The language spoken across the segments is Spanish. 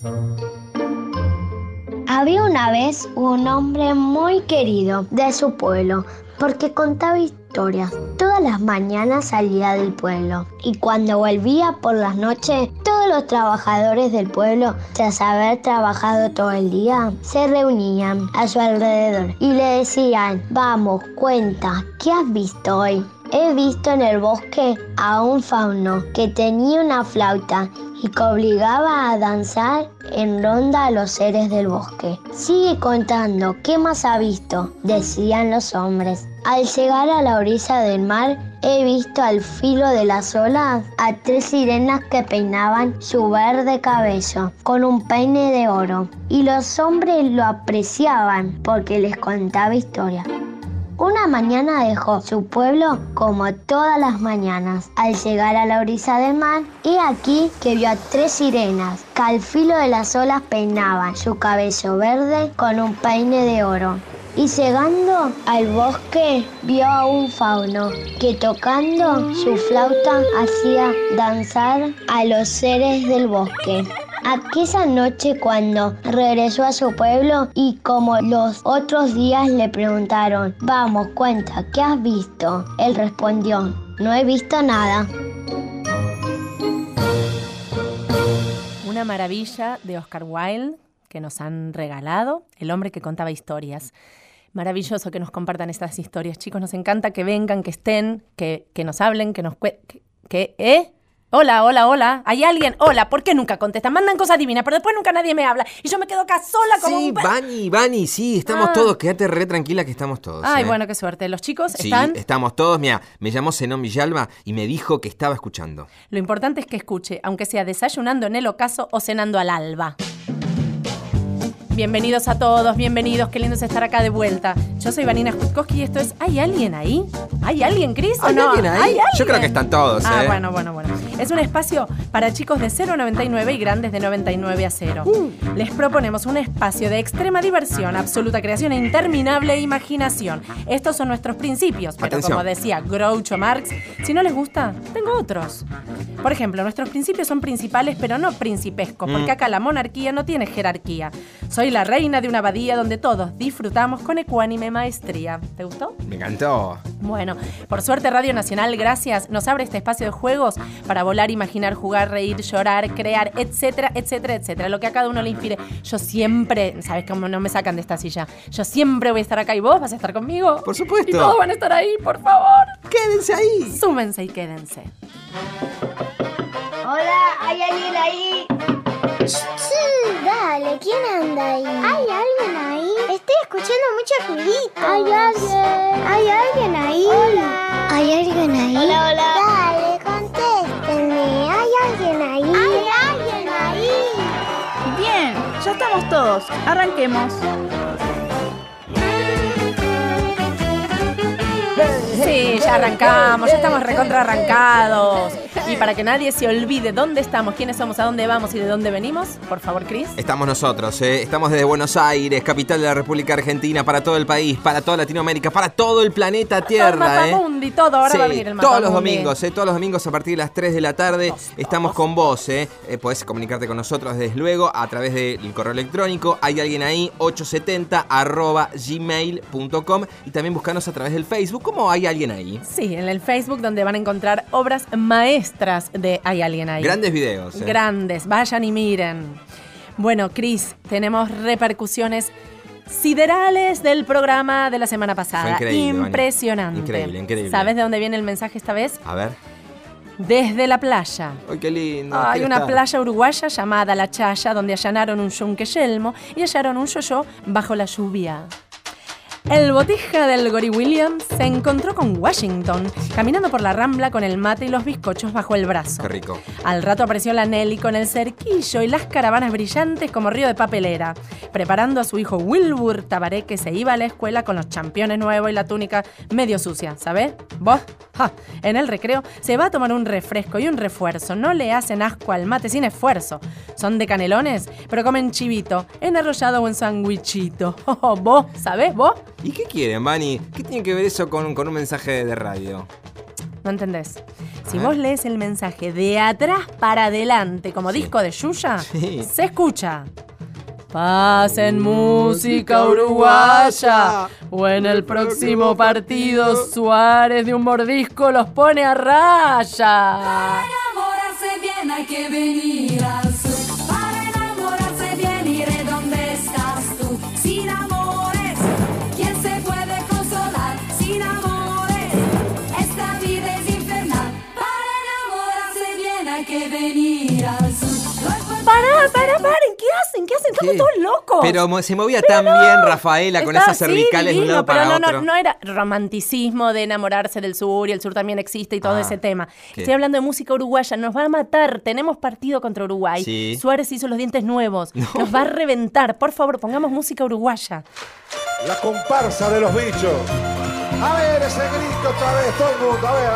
Había una vez un hombre muy querido de su pueblo porque contaba historias. Todas las mañanas salía del pueblo y cuando volvía por las noches, todos los trabajadores del pueblo, tras haber trabajado todo el día, se reunían a su alrededor y le decían: vamos, cuenta, ¿qué has visto hoy? He visto en el bosque a un fauno que tenía una flauta y que obligaba a danzar en ronda a los seres del bosque. Sigue contando, ¿qué más ha visto?, decían los hombres. Al llegar a la orilla del mar, he visto al filo de las olas a 3 sirenas que peinaban su verde cabello con un peine de oro. Y los hombres lo apreciaban porque les contaba historias. Una mañana dejó su pueblo como todas las mañanas. Al llegar a la orilla del mar, he aquí que vio a 3 sirenas que al filo de las olas peinaban su cabello verde con un peine de oro. Y llegando al bosque, vio a un fauno que tocando su flauta hacía danzar a los seres del bosque. Aquella noche, cuando regresó a su pueblo y como los otros días le preguntaron: vamos, cuenta, ¿qué has visto?, él respondió: no he visto nada. Una maravilla de Oscar Wilde que nos han regalado, el hombre que contaba historias. Maravilloso que nos compartan estas historias, chicos. Nos encanta que vengan, que estén, que nos hablen, que nos Hola, hola, hola. ¿Hay alguien? Hola, ¿por qué nunca contestan? Mandan cosas divinas, pero después nunca nadie me habla. Y yo me quedo acá sola como Sí, Vani, sí, estamos todos. Quédate re tranquila que estamos todos. Ay, bueno, qué suerte. ¿Los chicos están? Sí, estamos todos. Mira, me llamó Zenón Villalba y me dijo que estaba escuchando. Lo importante es que escuche, aunque sea desayunando en el ocaso o cenando al alba. Bienvenidos a todos, bienvenidos, qué lindo es estar acá de vuelta. Yo soy Vanina Jutkowski y esto es ¿Hay alguien ahí? ¿Hay alguien, Cris, o no? ¿Alguien ahí? ¿Hay alguien? Yo creo que están todos, Bueno. Es un espacio para chicos de 0 a 99 y grandes de 99 a 0. Les proponemos un espacio de extrema diversión, absoluta creación e interminable imaginación. Estos son nuestros principios, pero Atención. Como decía Groucho Marx, si no les gusta, tengo otros. Por ejemplo, nuestros principios son principales, pero no principescos, porque acá la monarquía no tiene jerarquía. Soy la reina de una abadía donde todos disfrutamos con ecuánime maestría. ¿Te gustó? Me encantó. Bueno, por suerte Radio Nacional, gracias, nos abre este espacio de juegos para volar, imaginar, jugar, reír, llorar, crear, etcétera, etcétera, etcétera. Lo que a cada uno le inspire. Yo siempre, ¿sabes cómo no me sacan de esta silla? Yo siempre voy a estar acá y vos vas a estar conmigo. Por supuesto. Y todos van a estar ahí, por favor. Quédense ahí. Súmense y quédense. Hola, ¿hay alguien ahí? Sí, dale, ¿quién anda ahí? ¿Hay alguien ahí? Estoy escuchando mucho ruidito. ¿Hay alguien? ¿Hay alguien ahí? Hola. ¿Hay alguien ahí? Hola, hola. Dale, contéstenme. ¿Hay alguien ahí? ¿Hay alguien ahí? Bien, ya estamos todos. Arranquemos. Sí, ya arrancamos, ya estamos recontra arrancados. Y para que nadie se olvide dónde estamos, quiénes somos, a dónde vamos y de dónde venimos, por favor, Cris. Estamos nosotros, estamos desde Buenos Aires, capital de la República Argentina, para todo el país, para toda Latinoamérica, para todo el planeta Tierra. Todo el Mapamundi, todo, ahora Sí, va a venir el Mapamundi. todos los domingos a partir de las 3 de la tarde estamos con vos. Podés comunicarte con nosotros desde luego a través del correo electrónico hay alguien ahí 870@gmail.com y también buscarnos a través del Facebook como hay alguien ahí. Sí, en el Facebook donde van a encontrar obras maestras de Hay alguien ahí. Grandes videos. Grandes, vayan y miren. Bueno, Cris, tenemos repercusiones siderales del programa de la semana pasada. Fue increíble, Impresionante. Vani. Increíble. ¿Sabes de dónde viene el mensaje esta vez? A ver. Desde la playa. ¡Ay, qué lindo! Hay una playa uruguaya llamada La Chaya, donde allanaron un yunque yelmo y hallaron un yoyo bajo la lluvia. El botija del Gory Williams se encontró con Washington, caminando por la Rambla con el mate y los bizcochos bajo el brazo. ¡Qué rico! Al rato apareció la Nelly con el cerquillo y las caravanas brillantes como río de papelera, preparando a su hijo Wilbur Tabaré, que se iba a la escuela con los championes nuevos y la túnica medio sucia, ¿sabés? ¿Vos? ¡Ja! En el recreo se va a tomar un refresco y un refuerzo. No le hacen asco al mate sin esfuerzo. Son de canelones, pero comen chivito, en arrollado o en sandwichito. ¿Vos? ¿Sabés? ¿Vos? ¿Y qué quieren, Vani? ¿Qué tiene que ver eso con un mensaje de radio? No entendés. Si vos lees el mensaje de atrás para adelante, como disco de Yuya, se escucha. Pasen música uruguaya, o en el próximo partido Suárez de un mordisco los pone a raya. Para enamorarse bien hay que venir al sur. Para enamorarse bien iré donde estás tú. Sin amores, ¿quién se puede consolar? Sin amores, esta vida es infernal. Para enamorarse bien hay que venir al sur. Paren, ¿qué hacen? Estamos todos locos. Pero se movía tan bien Rafaela con esas cervicales de un lado para otro. No era romanticismo de enamorarse del sur y el sur también existe y todo ese tema. ¿Qué? Estoy hablando de música uruguaya, nos va a matar. Tenemos partido contra Uruguay. Sí. Suárez hizo los dientes nuevos. No. Nos va a reventar. Por favor, pongamos música uruguaya. La comparsa de los bichos. A ver ese grito otra vez, todo el mundo. A ver.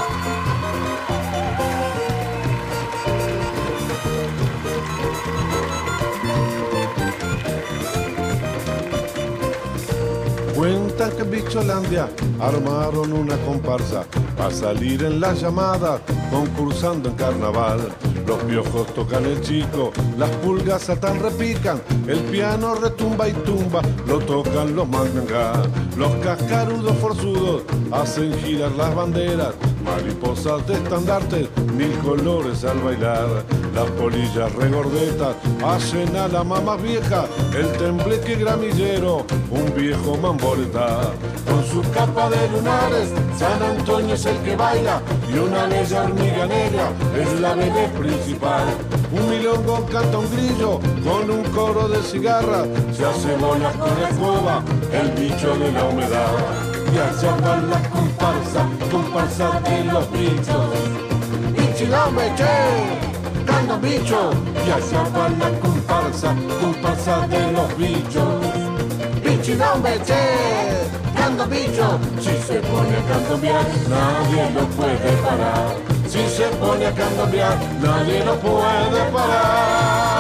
Cuentan que en Bicholandia armaron una comparsa para salir en las llamadas, concursando en carnaval. Los piojos tocan el chico, las pulgas saltan, repican, el piano retumba y tumba, lo tocan los mangangas. Los cascarudos forzudos hacen girar las banderas, mariposas de estandartes, 1000 colores al bailar. Las polillas regordetas hacen a la mamá vieja, el tembleque gramillero, un viejo mamboleta. Con su capa de lunares, San Antonio es el que baila, y una bella hormiga negra es la bebé principal. Un milongo canta un grillo con un coro de cigarra, se hace bolas con la escoba, el bicho de la humedad. Y allá van las comparsa de los bichos. ¡Bichilombe, che! ¡Canta un bicho! Y allá van las comparsa de los bichos. ¡Bichilombe, che! ¡Canta un bicho! Si se pone a candombear, nadie lo puede parar. Si se pone a candombear, nadie lo puede parar.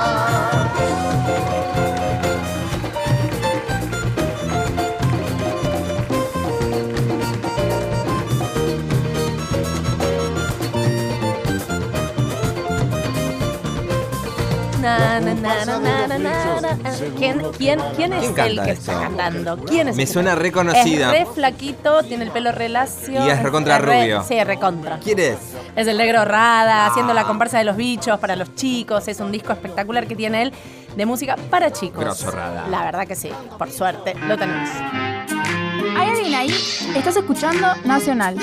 ¿Quién es el que está cantando? ¿Quién es? Me suena reconocida. Es re flaquito, tiene el pelo re lacio. Y es recontra rubio. Sí, recontra. ¿Quién es? Es el negro Rada, haciendo la comparsa de los bichos para los chicos. Es un disco espectacular que tiene él de música para chicos. Grosso Rada. La verdad que sí, por suerte, lo tenemos. ¿Hay alguien ahí? ¿Estás escuchando Nacional?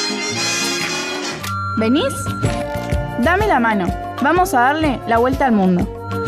¿Venís? Dame la mano. Vamos a darle la vuelta al mundo.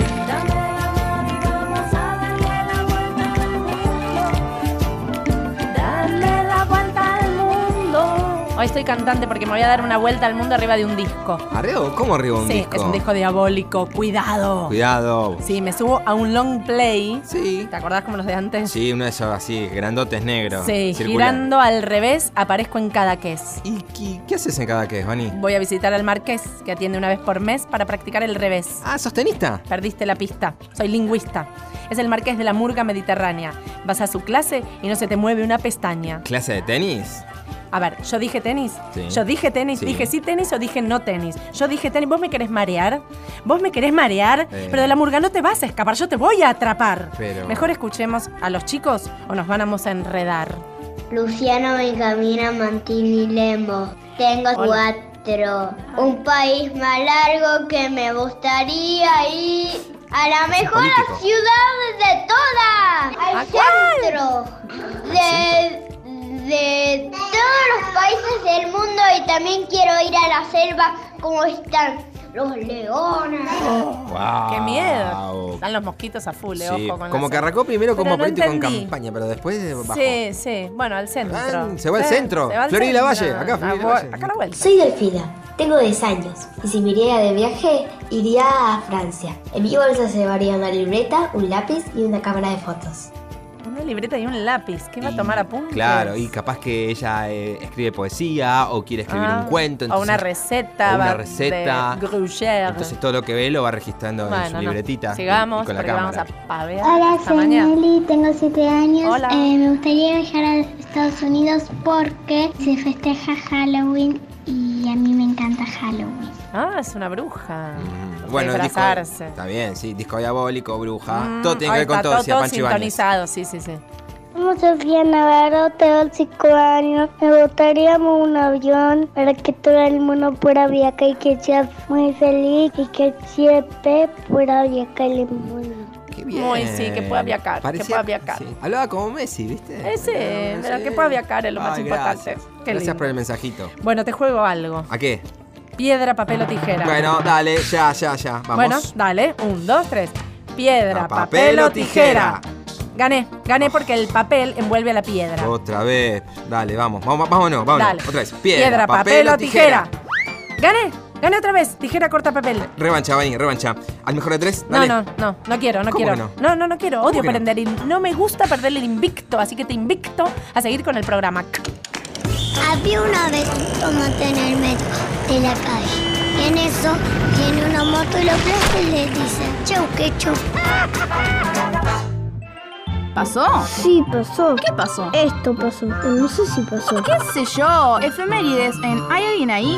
Hoy estoy cantante porque me voy a dar una vuelta al mundo arriba de un disco. ¿Arriba? ¿Cómo arriba un disco? Sí, es un disco diabólico. Cuidado. Cuidado. Sí, me subo a un long play. Sí. ¿Te acordás como los de antes? Sí, uno de esos así, grandotes negros. Sí, circular. girando al revés, aparezco en Cadaqués. ¿Y qué haces en Cadaqués, Vani? Voy a visitar al Marqués, que atiende una vez por mes, para practicar el revés. Ah, ¿sos tenista? Perdiste la pista. Soy lingüista. Es el Marqués de la Murga Mediterránea. Vas a su clase y no se te mueve una pestaña. ¿Clase de tenis? A ver, ¿yo dije tenis? Sí. Yo dije tenis, Sí. dije sí tenis o dije no tenis. Yo dije tenis, ¿vos me querés marear? ¿Vos me querés marear? Pero de la murga no te vas a escapar, yo te voy a atrapar. Pero... Mejor escuchemos a los chicos o nos vamos a enredar. Luciano Benjamina Mantini Lembo. Tengo 4. Un país más largo que me gustaría ir a la mejor político. ciudad de todas. Al centro de todos los países del mundo, y también quiero ir a la selva como están los leones. Wow. ¡Qué miedo! Están los mosquitos a full, Sí, ojo con como la que arrancó primero Pero como no político en entendí. campaña, pero después bajó. Sí, sí. Bueno, al centro. Se va al centro. Se va al Florida centro. Valle, acá, Florida Valle. Acá a la vuelta. Soy Delfina, tengo 10 años y si me iría de viaje, iría a Francia. En mi bolsa se llevaría una libreta, un lápiz y una cámara de fotos. Una libreta y un lápiz. ¿Qué va a tomar apuntes? Claro, y capaz que ella escribe poesía o quiere escribir un cuento. O una receta. O una receta. De Gruyère. Entonces todo lo que ve lo va registrando en su libretita. Sigamos, y con la porque cámara. vamos a pavear. Hola, soy Nelly, tengo 7 años. Hola. Me gustaría viajar a Estados Unidos porque se festeja Halloween y a mí me encanta Halloween. Ah, es una bruja. Bueno, disfrazarse. Está bien, sí. Disco diabólico, bruja. Todo tiene que ver ahí con está, todo. Decía todo Pancho Ibáñez. sintonizado, sí. Somos Sofía Navarro, tengo 5 años. Me gustaría un avión para que todo el mundo pueda viajar y que sea muy feliz y que siempre pueda viajar el mundo. Qué bien. Muy, sí, que pueda viajar. Que pueda viajar. Sí. Hablaba como Messi, ¿viste? Ese, pero que pueda viajar es lo más importante. Gracias. Qué Gracias lindo. por el mensajito. Bueno, te juego algo. ¿A qué? Piedra, papel o tijera. Bueno, dale, ya. Vamos. Bueno, dale. 1, 2, 3. Piedra, Papel papel o o tijera. tijera. Gané porque el papel envuelve a la piedra. Otra vez. Dale, vámonos. Dale. Otra vez. Piedra, papel o tijera. Gané otra vez. Tijera, corta, papel. Revancha, Vani, revancha. Al mejor de 3, dale. No quiero. ¿Cómo que no? No quiero. Odio que no? perder. No me gusta perder el invicto, así que te invicto a seguir con el programa. Había una vez un tomate en el medio de la calle. Y en eso viene una moto y lo aplasta y le dice: chau, que chau. ¿Pasó? Sí, pasó. ¿Qué pasó? Esto pasó. No sé si pasó. ¿Qué sé yo? Efemérides en ¿Hay alguien ahí?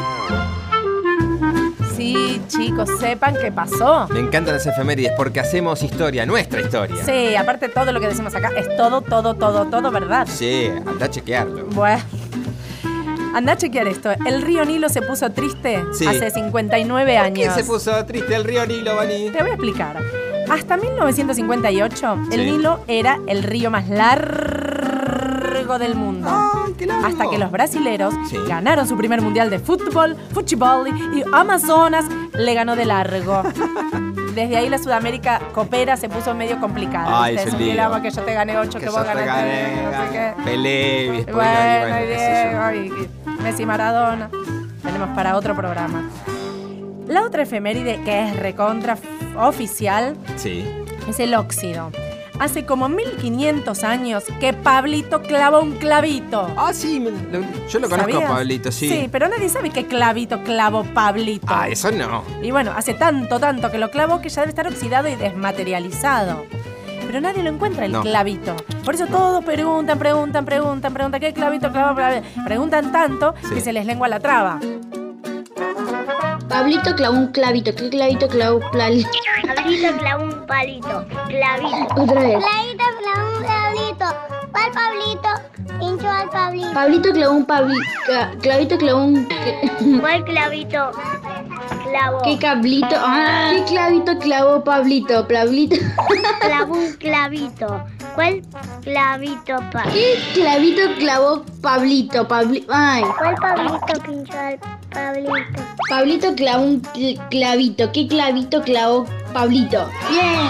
Sí, chicos, sepan qué pasó. Me encantan las efemérides porque hacemos historia, nuestra historia. Sí, aparte todo lo que decimos acá es todo, ¿verdad? Sí, anda a chequearlo. Bueno. Anda a chequear esto. El río Nilo se puso triste Sí. hace 59 años. ¿Qué se puso triste el río Nilo, Vani? Te voy a explicar. Hasta 1958, el Sí. Nilo era el río más largo del mundo. ¡Ay, qué largo! Hasta que los brasileros Sí. ganaron su primer mundial de fútbol y Amazonas le ganó de largo. Desde ahí la Sudamérica coopera, se puso medio complicada. Ay, ¿viste? es un Es un lío. quilombo que yo te gané 8, que vos yo te ganaste gané, no sé qué. Pelé, y después Bueno, y qué sé yo. Diego, y Messi, Maradona. Tenemos para otro programa. La otra efeméride que es recontra oficial Sí. es el óxido. Hace como 1500 años que Pablito clavó un clavito. Ah, sí, yo lo conozco, ¿Sabías? Pablito, sí. Sí, pero nadie sabe qué clavito clavó Pablito. Ah, eso no. Y bueno, hace tanto que lo clavó que ya debe estar oxidado y desmaterializado. Pero nadie lo encuentra el No. clavito. Por eso todos preguntan, ¿qué clavito clavó? Preguntan tanto Sí. que se les lengua la traba. Pablito clavó un clavito. ¿Qué clavito clavó Pablito? Pablito clavó un palito. Clavito. Otra vez. Pablito clavó un clavito. ¿Cuál Pablito? Pinchó al Pablito. Pablito clavó un clavito clavó un... ¿Cuál clavito? Clavó. ¿Qué cablito? Ah, ¿qué clavito clavó Pablito? Pablito. Clavó un clavito. ¿Cuál clavito, ¿Qué clavito clavó Pablito? Ay. ¿Cuál Pablito pinchó al Pablito? Pablito clavó un clavito. ¿Qué clavito clavó Pablito? Bien.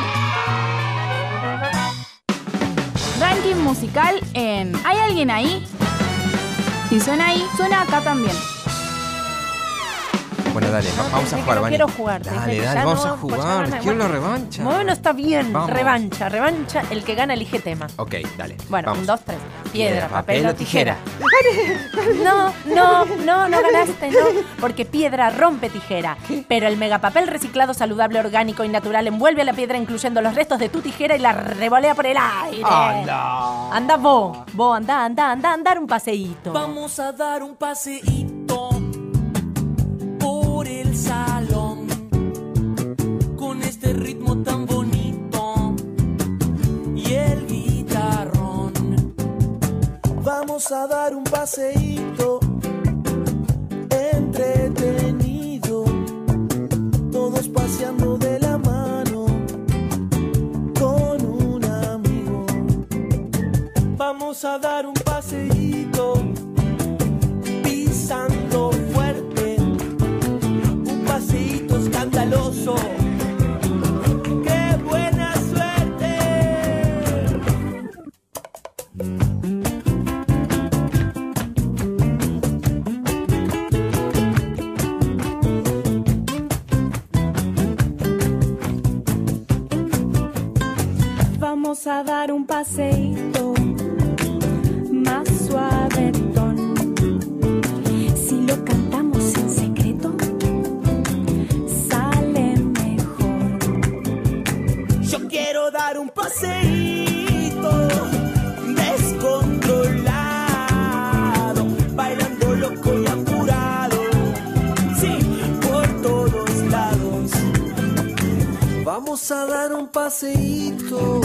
Ranking musical en ¿Hay alguien ahí? Si suena ahí, suena acá también. Bueno, dale, vamos a jugar, No Vani. quiero jugar. Dale, vamos a jugar. Quiero una revancha. Bueno, está bien. Vamos. Revancha. El que gana elige tema. Ok, dale. Bueno, vamos. 1, 2, 3. Piedra, papel papel o o tijera. tijera. No ganaste, no. Porque piedra rompe tijera. Pero el megapapel reciclado, saludable, orgánico y natural envuelve a la piedra incluyendo los restos de tu tijera y la revolea por el aire. Anda vos, anda a dar un paseíto. Vamos a dar un paseíto por el salón con este ritmo tan bonito y el guitarrón. Vamos a dar un paseíto entretenido, todos paseando de la mano con un amigo. Vamos a dar un paseíto pisando fuerte, un paseíto escandaloso. ¡Qué buena suerte! Vamos a dar un paseíto más suavetón. Si lo cantamos en secreto, sale mejor. Yo quiero dar un paseíto descontrolado, bailando loco y apurado, sí, por todos lados. Vamos a dar un paseíto.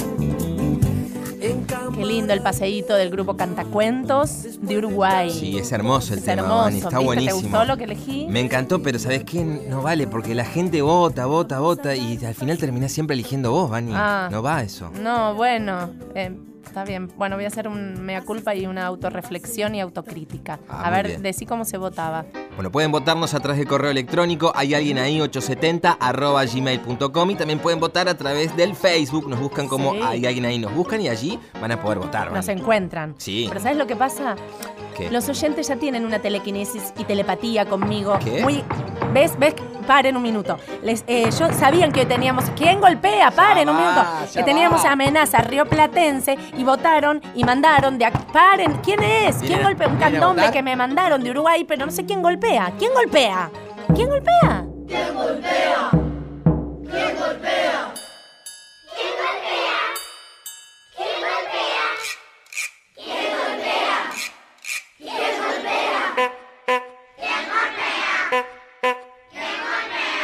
Qué lindo el paseíto del grupo Cantacuentos de Uruguay. Sí, es hermoso el Es tema, hermoso, Vani, está ¿viste? buenísimo. ¿Te gustó lo que elegí? Me encantó, pero ¿sabes qué? No vale, porque la gente vota y al final terminás siempre eligiendo vos, Vani. Ah. No va eso. No, bueno, está bien. Bueno, voy a hacer un mea culpa y una autorreflexión y autocrítica. Ah, a muy ver, bien. decí cómo se votaba. Bueno, pueden votarnos a través del correo electrónico. Hay alguien ahí, 870@gmail.com. Y también pueden votar a través del Facebook. Nos buscan como Sí. Hay alguien ahí, nos buscan y allí van a poder votar, Vani. Nos encuentran. Sí. Pero ¿sabes lo que pasa? ¿Qué? Los oyentes ya tienen una telequinesis y telepatía conmigo. ¿Qué? ¿Ves? Paren un minuto. Yo sabían que teníamos... ¿Quién golpea? Paren un minuto. Que teníamos amenaza rioplatense y votaron y mandaron de... ¡Paren! ¿Quién es? ¿Quién ¿Vienen a- golpea? Un vienen a candombe votar? que me mandaron de Uruguay, pero no sé quién golpea. ¿Quién golpea? ¿Quién golpea? ¿Quién golpea? ¿Quién golpea? ¿Quién golpea? ¿Quién golpea? ¿Quién golpea? ¿Quién golpea? ¿Quién golpea? ¿Quién golpea?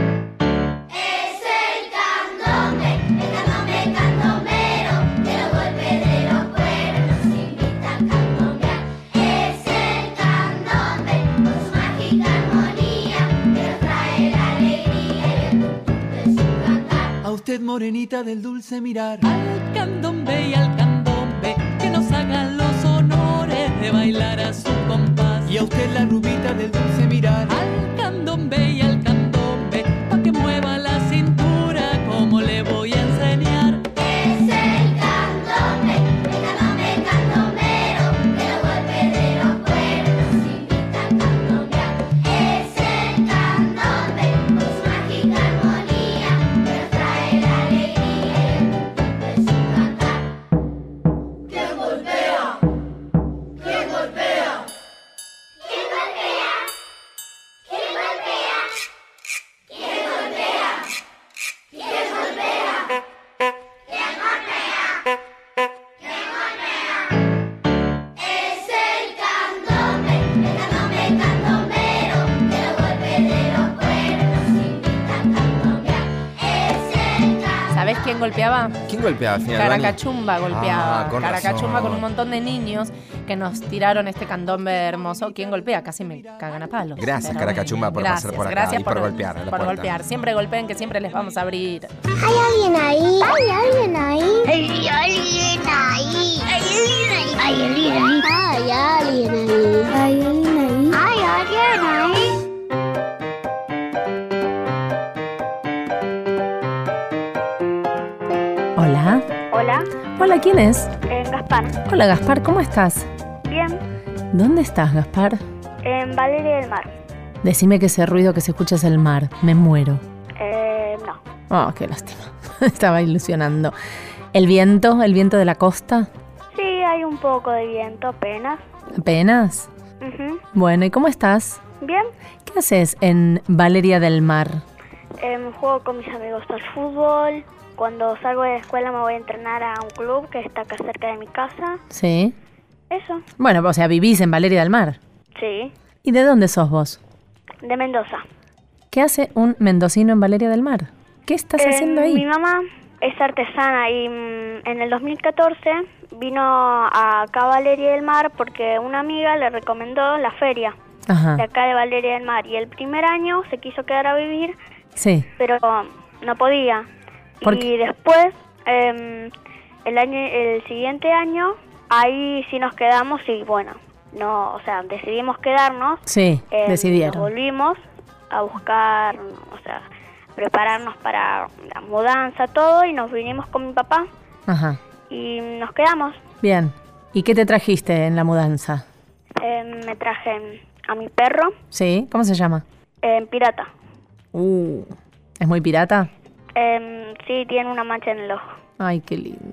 Es el candombe candombero, que los golpes de los cueros nos invitan a candombear. Es el candombe con su mágica armonía, que nos trae la alegría y el tum-tum de su cantar. A usted, morenita del dulce mirar, Al candombe y al candombe, que nos hagan los honores de bailar a su compás. y a usted, la rubita del dulce mirar. Al candombe y al candombe, pa' que mueva la cintura, como le voy a enseñar. Es el candombe candombero, que los golpes de los cueros nos invitan a candombear. Es el candombe con su mágica armonía, que nos trae la alegría y el tum-tum de su cantar. ¿Quién golpea? ¿Quién golpea? ¿Quién golpea? ¿Quién golpea? ¿Quién golpea? ¿Quién golpea? ¿Quién golpea? ¿Quién golpea? Es el candombe candombero, que los golpes de los cueros nos invitan a candombear. Es el candombe. ¿Sabés quién golpeaba? ¿Quién golpeaba al final, Vani? Caracachumba golpeaba. Ah, con Caracachumba razón. con un montón de niños que nos tiraron este candombe hermoso. ¿Quién golpea? Casi me cagan a palos. Gracias, Pero Caracachumba, por gracias, pasar por acá gracias y por golpear a la por puerta. golpear. Siempre golpeen, que siempre les vamos a abrir. ¿Hay alguien ahí? ¿Hay alguien ahí? ¿Hay alguien ahí? ¿Hay alguien ahí? ¿Hay alguien ahí? ¿Hay alguien ahí? ¿Hay alguien ahí? ¿Hay alguien ahí? Hola. Hola, Hola, ¿quién es? Gaspar. Hola, Gaspar, ¿cómo estás? Bien, ¿Dónde estás, Gaspar? en Valeria del Mar. Decime que ese ruido que se escucha es el mar. Me muero. No. Oh, qué lástima. Estaba ilusionando. ¿El viento de la costa? Sí, hay un poco de viento apenas. ¿Apenas? Ujú. Bueno, ¿y cómo estás? Bien, ¿Qué haces en Valeria del Mar? juego con mis amigos al fútbol. Cuando salgo de la escuela me voy a entrenar a un club que está acá cerca de mi casa. ¿Sí? Eso, Bueno, o sea, vivís en Valeria del Mar. sí, ¿Y de dónde sos vos? de Mendoza. ¿Qué hace un mendocino en Valeria del Mar? ¿Qué estás haciendo Mi ahí? mamá es artesana y en el 2014 vino acá a Valeria del Mar porque una amiga le recomendó la feria Ajá, de acá de Valeria del Mar. Y el primer año se quiso quedar a vivir, sí. pero no podía. ¿Por Y qué? después, el siguiente año, ahí sí nos quedamos y bueno, no, o sea, decidimos quedarnos. Sí, Nos decidieron. volvimos a buscar, o sea, prepararnos para la mudanza, todo, y nos vinimos con mi papá Ajá, y nos quedamos. bien. ¿Y qué te trajiste en la mudanza? Me traje a mi perro, ¿Sí? ¿Cómo se llama? Pirata. ¿Es muy pirata? Sí, tiene una mancha en el ojo. Ay, qué lindo.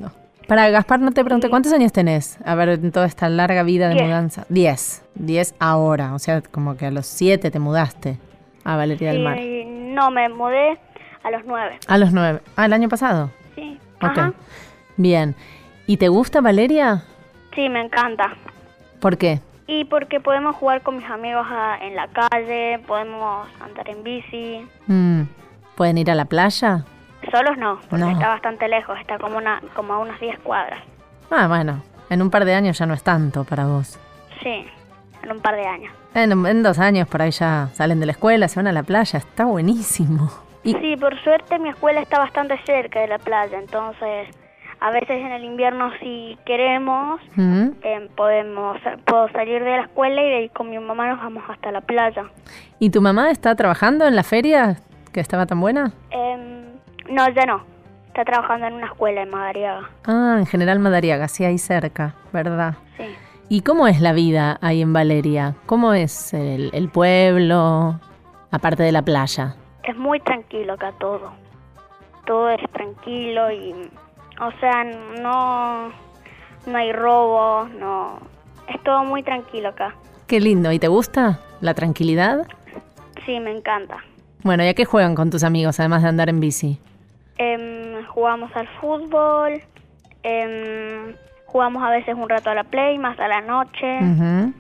Para Gaspar, no te pregunté, ¿cuántos años tenés? A ver, en toda esta larga vida de 10. mudanza. 10. 10 ahora, o sea, como que a los 7 te mudaste a Valeria del Mar. No, me mudé a los 9. A los 9. Ah, ¿el año pasado? Sí. Ok. Ajá. Bien. ¿Y te gusta Valeria? Sí, me encanta. ¿Por qué? Y porque podemos jugar con mis amigos en la calle, podemos andar en bici. ¿Pueden ir a la playa? Solos no, porque No. está bastante lejos, está como a unas 10 cuadras. Ah, bueno, en un par de años ya no es tanto para vos. Sí, en un par de años. En 2 años por ahí ya salen de la escuela, se van a la playa, está buenísimo. Sí, por suerte mi escuela está bastante cerca de la playa, entonces a veces en el invierno si queremos puedo salir de la escuela y de ahí con mi mamá nos vamos hasta la playa. ¿Y tu mamá está trabajando en la feria que estaba tan buena? No, ya no. Está trabajando en una escuela en Madariaga. Ah, en General Madariaga, sí, ahí cerca, ¿verdad? Sí. ¿Y cómo es la vida ahí en Valeria? ¿Cómo es el pueblo, aparte de la playa? Es muy tranquilo acá todo. Todo es tranquilo y, o sea, no hay robos, no. Es todo muy tranquilo acá. Qué lindo. ¿Y te gusta la tranquilidad? Sí, me encanta. Bueno, ¿y a qué juegan con tus amigos, además de andar en bici? Jugamos al fútbol, jugamos a veces un rato a la Play, más a la noche. Ujú.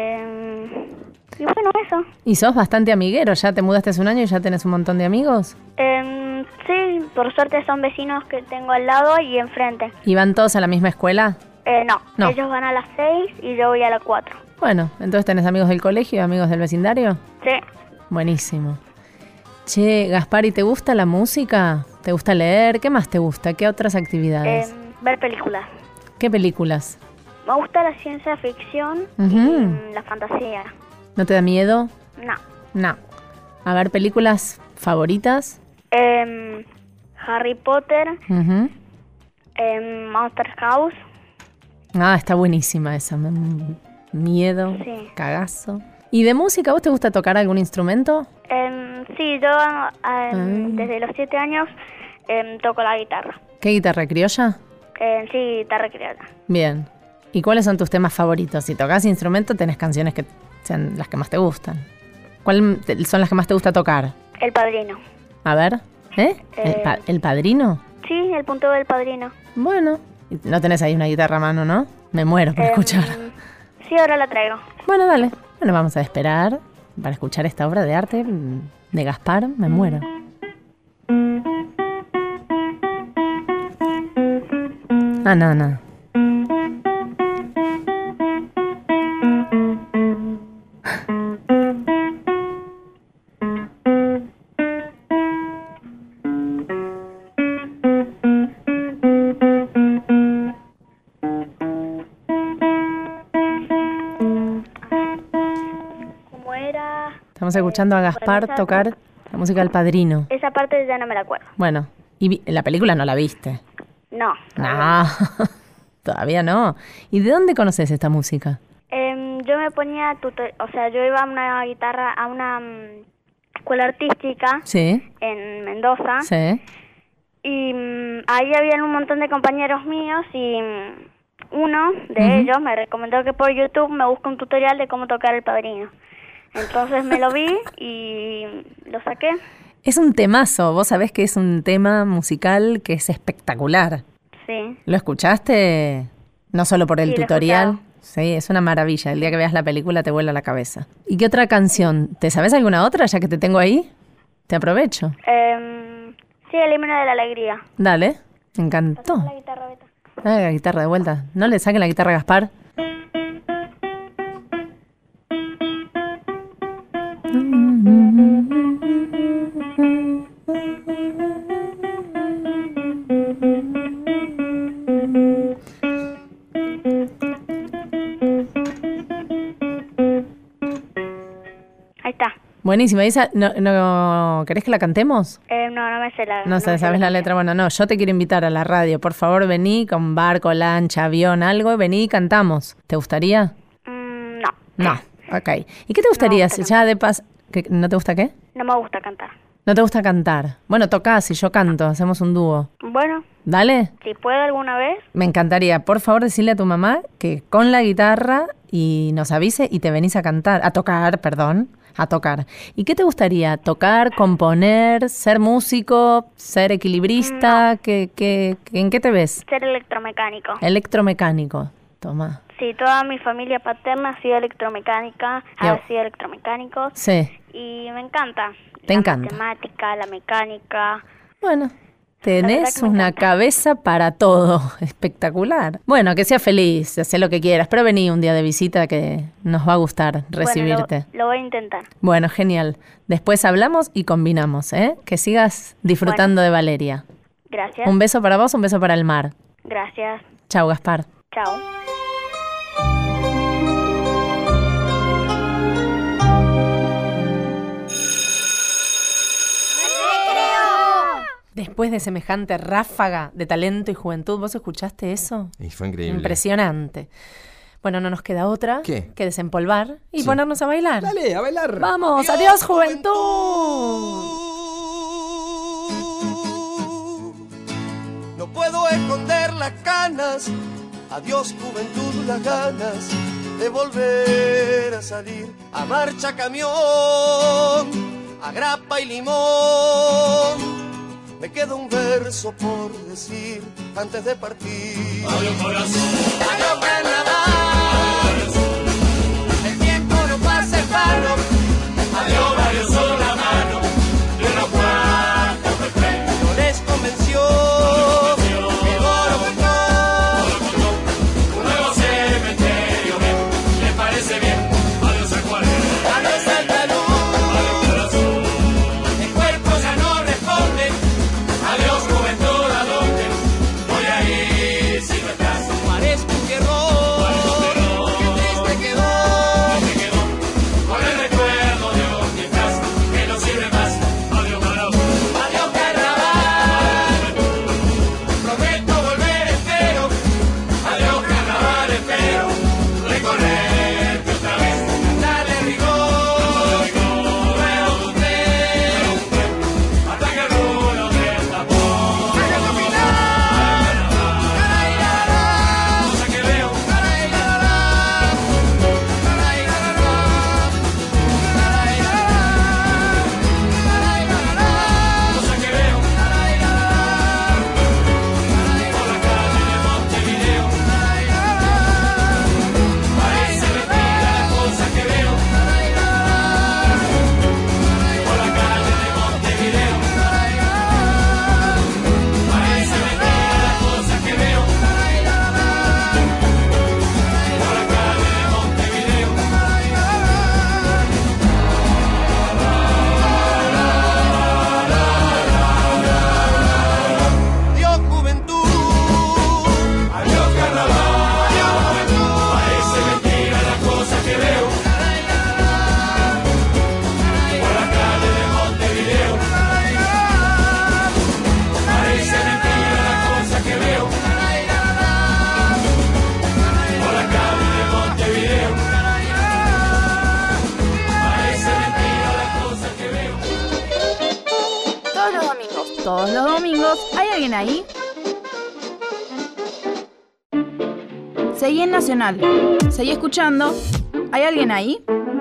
Y bueno, eso. ¿Y sos bastante amiguero? ¿Ya te mudaste hace un año y ya tenés un montón de amigos? Sí, por suerte son vecinos que tengo al lado y enfrente. ¿Y van todos a la misma escuela? No, ellos van a las 6 y yo voy a las 4. Bueno, entonces tenés amigos del colegio y amigos del vecindario. Sí. Buenísimo. Che, Gaspar, ¿y te gusta la música? ¿Te gusta leer? ¿Qué más te gusta? ¿Qué otras actividades? Ver películas. ¿Qué películas? Me gusta la ciencia ficción Ujú. y la fantasía. ¿No te da miedo? No. No. A ver, ¿películas favoritas? Harry Potter, Ujú. Monster House. Ah, está buenísima esa. Miedo, Sí. cagazo. ¿Y de música vos te gusta tocar algún instrumento? Sí, yo desde los 7 años toco la guitarra. ¿Qué guitarra criolla? Sí, guitarra criolla. Bien. ¿Y cuáles son tus temas favoritos? Si tocas instrumento, tenés canciones que sean las que más te gustan. ¿Cuáles son las que más te gusta tocar? El Padrino. A ver, ¿El Padrino? Sí, el punteo del Padrino. Bueno, no tenés ahí una guitarra a mano, ¿no? Me muero por escuchar. Sí, ahora la traigo. Bueno, dale. Bueno, vamos a esperar para escuchar esta obra de arte de Gaspar. Me muero. Ah, no. ¿Cómo era? Estamos escuchando a Gaspar tocar la música del Padrino. Esa parte ya no me la acuerdo. Bueno, y la película no la viste. No. No, todavía no. ¿Y de dónde conoces esta música? Yo me ponía yo iba a una guitarra, a una escuela artística Sí, en Mendoza. sí. Y ahí habían un montón de compañeros míos y uno de ellos me recomendó que por YouTube me busque un tutorial de cómo tocar el Padrino. Entonces me lo vi y lo saqué. Es un temazo, vos sabés que es un tema musical que es espectacular. Sí. ¿Lo escuchaste? No solo por el Sí, lo he tutorial. escuchado. Sí, es una maravilla. El día que veas la película te vuela la cabeza. ¿Y qué otra canción? ¿Te sabes alguna otra ya que te tengo ahí? Te aprovecho. Sí, el himno de la alegría. Dale, me encantó. La guitarra, Beta. Ah, la guitarra de vuelta. ¿No le saquen la guitarra a Gaspar? Ahí está. Buenísima. ¿Esa, no, ¿querés que la cantemos? No me sé la No sé, ¿sabes la letra? Bueno, no, yo te quiero invitar a la radio. Por favor, vení con barco, lancha, avión, algo, vení y cantamos. ¿Te gustaría? No. No, ok. ¿Y qué te gustaría? Si ya de paz, ¿no te gusta qué? No me gusta cantar. ¿No te gusta cantar? Bueno, tocás y yo canto, hacemos un dúo. Bueno, ¿Dale? si puedo alguna vez. Me encantaría. Por favor, decirle a tu mamá que con la guitarra y nos avise y te venís a cantar, a tocar. ¿Y qué te gustaría? ¿Tocar, componer, ser músico, ser equilibrista? ¿En qué te ves? Ser electromecánico. Electromecánico. Toma. Sí, toda mi familia paterna ha sido electromecánica, ha sido electromecánico. Sí. Y me encanta. ¿Te encanta? La matemática, la mecánica. Bueno, tenés una cabeza para todo. Espectacular. Bueno, que seas feliz, haz lo que quieras, pero vení un día de visita que nos va a gustar recibirte. Bueno, lo voy a intentar. Bueno, genial. Después hablamos y combinamos, ¿eh? Que sigas disfrutando de Valeria. Gracias. Un beso para vos, un beso para el mar. Gracias. Chau, Gaspar. Chao. Después de semejante ráfaga de talento y juventud, ¿vos escuchaste eso? Y fue increíble. Impresionante. Bueno, no nos queda otra que desempolvar y ponernos a bailar. Dale, a bailar. ¡Vamos! ¡Adiós, juventud! No puedo esconder las canas. Adiós, juventud, las ganas de volver a salir a marcha camión, a grapa y limón. Me queda un verso por decir antes de partir. Adiós, corazón. Adiós, carnaval. El tiempo no pasa en vano. Adiós, varios son la mano de unos cuantos refrenes. No les convenció. El oro volcó. Un nuevo cementerio. ¿Le parece bien? Adiós, acuarela. Adiós, el talud. Adiós, corazón. El cuerpo ya no responde. Adiós, juventud, ¿a dónde voy a ir si no estás? Parezco un error, qué triste quedó, con el recuerdo de vos mientras que no sirve más. Adiós, carnaval. Adiós, carnaval. Prometo volver, espero. Adiós, carnaval, espero recorrerte otra vez. Dale rigor, nuevo cumple, hasta que el rulo del tambor. Cosa que veo, cosa que veo, por la calle de Montevideo. Parece mentira la cosa que veo, por la calle de Montevideo. Parece mentira la cosa que veo, por la calle de Montevideo. Adiós, juventud. Adiós, carnaval. Adiós, juventud. Parece mentira la cosa que veo, por la calle de Montevideo. Parece mentira la cosa que veo, por la calle de Montevideo. Parece mentira la cosa que veo. Todos los domingos, ¿hay alguien ahí? Seguí en Nacional. Seguí escuchando. ¿Hay alguien ahí?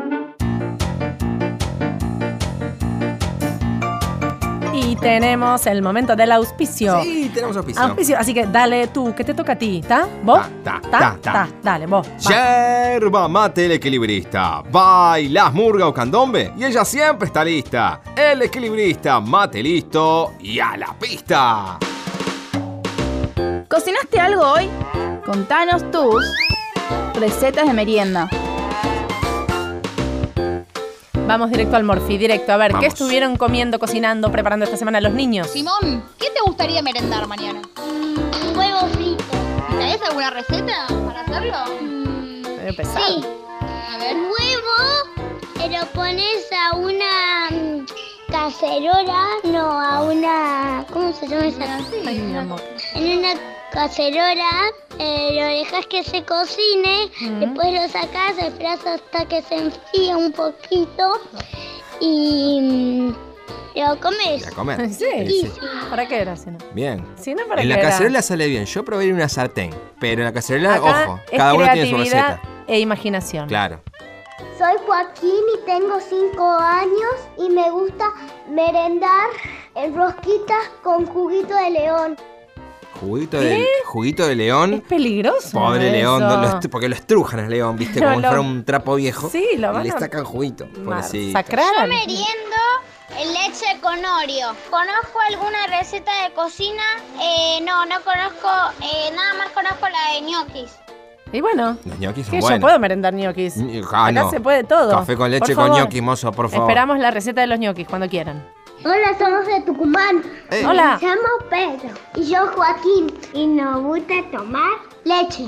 Y tenemos el momento del auspicio. Sí, tenemos auspicio. Auspicio, así que dale tú, que te toca a ti, ¿está? ¿Vos? Ta. Dale, vos. va. Yerba mate el equilibrista. ¿Bailás murga o candombe? Y ella siempre está lista. El equilibrista, mate listo y a la pista. ¿Cocinaste algo hoy? Contanos tus recetas de merienda. Vamos directo al Morphy, directo. A ver, ¿qué Vamos. estuvieron comiendo, cocinando, preparando esta semana los niños? Simón, ¿qué te gustaría merendar mañana? Un huevo frito. ¿Tenés alguna receta para hacerlo? Debe pesar. Sí. A ver. Huevo, lo pones a una cacerola, no, a una... ¿Cómo se llama esa? Ay, mi amor. En una cacerola, lo dejas que se cocine, después lo sacas, esperas hasta que se enfríe un poquito y ¿Lo comes? A comer. Sí. ¿Para qué era? Si no? Bien. Si no, ¿para En qué la era? cacerola sale bien. Yo probé en una sartén. Pero en la cacerola, Acá ojo, es cada uno tiene su creatividad receta. e imaginación. Claro. Soy Joaquín y tengo 5 años y me gusta merendar en rosquitas con juguito de león. Juguito de león. Es peligroso. Pobre eso. león, porque lo estrujan al león, ¿viste? No, Como si fuera un trapo viejo. Sí, lo van y le a sacan juguito. Pobrecito. Sacrar. Yo meriendo leche con Oreo. ¿Conozco alguna receta de cocina? No conozco, nada más conozco la de ñoquis. Y bueno, Los ñoquis son que buenos. yo puedo merendar ñoquis. Acá no. se puede todo. Café con leche Por con favor. ñoquis, mozo, por favor. Esperamos la receta de los ñoquis cuando quieran. Hola, somos de Tucumán. Hola. Me llamo Pedro y yo Joaquín y nos gusta tomar leche.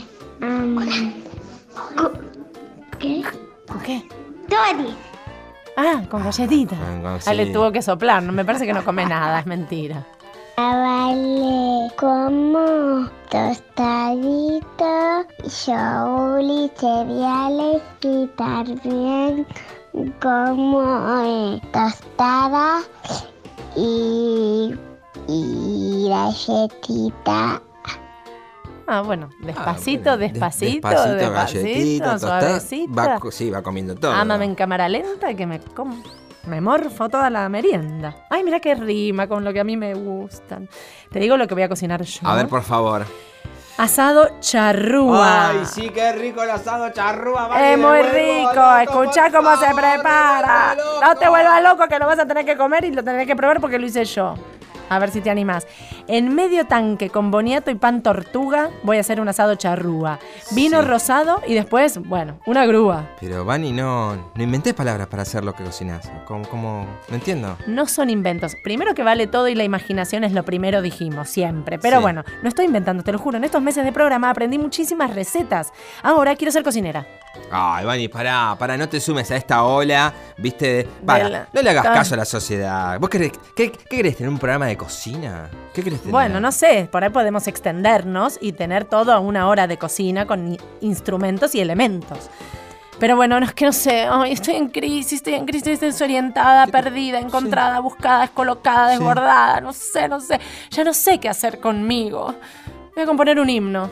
¿Qué? ¿Con qué? Toddy. Ah, con galletitas. Sí. Ah, le tuvo que soplar. No, me parece que no come nada, es mentira. Vale, como tostadito, yogur, cereales y también como tostada y galletita. Ah, bueno, despacito, Despacito, galletita, tostada. suavecito. Sí, va comiendo todo. Ámame en cámara lenta que me morfo toda la merienda. Ay, mira qué rima con lo que a mí me gustan. Te digo lo que voy a cocinar yo. A ver, por favor. Asado charrúa. Ay, sí, qué rico el asado charrúa. Es muy rico. Escuchá cómo se prepara. No te vuelvas loco que lo vas a tener que comer y lo tenés que probar porque lo hice yo. A ver si te animás. En medio tanque con boniato y pan tortuga voy a hacer un asado charrúa. Vino rosado y después, bueno, una grúa. Pero, Vani, no inventés palabras para hacer lo que cocinás. ¿Cómo? No entiendo. No son inventos. Primero que vale todo y la imaginación es lo primero, dijimos, siempre. Pero Sí. bueno, no estoy inventando, te lo juro. En estos meses de programa aprendí muchísimas recetas. Ahora quiero ser cocinera. Ay, Vani, pará, no te sumes a esta ola, viste. No le hagas caso a la sociedad. ¿Vos qué querés tener un programa de cocina? ¿Qué querés tener? Bueno, no sé, por ahí podemos extendernos y tener todo a una hora de cocina con instrumentos y elementos. Pero bueno, no es que no sé, ay, estoy en crisis, estoy desorientada, perdida, encontrada, buscada, descolocada, desbordada, no sé, ya no sé qué hacer conmigo. Voy a componer un himno.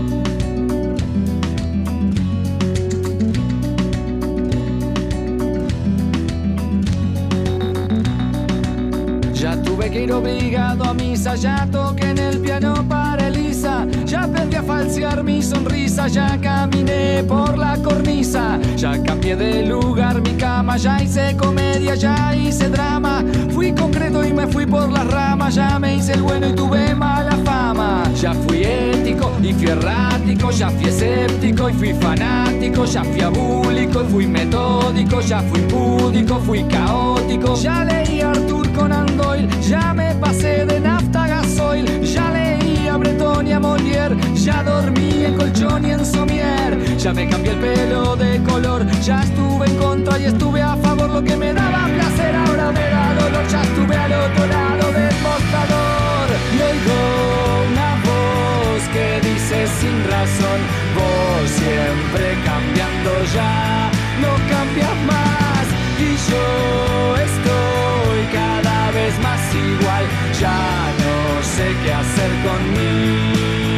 Ya tuve que ir obligado a misa, ya toqué en el piano para Elisa, ya aprendí a falsear mi sonrisa, ya caminé por la cornisa, ya cambié de lugar mi cama, ya hice comedia, ya hice drama, fui concreto y me fui por las ramas, ya me hice el bueno y tuve mala fama, ya fui ético y fui errático, ya fui escéptico y fui fanático, ya fui abúlico y fui metódico, ya fui púdico, fui caótico, ya leí a Arthur Conan Doyle, ya me pasé de nafta a gasoil, ya leí a Breton y a Molière, ya dormí en colchón y en somier, ya me cambié el pelo de color, ya estuve en contra y estuve a favor, lo que me daba placer ahora me da dolor, ya estuve al otro lado del mostrador, y oigo una voz que dice sin razón, vos siempre cambiando ya, no cambias más, y yo estoy cada vez más igual, ya no sé qué hacer con mí.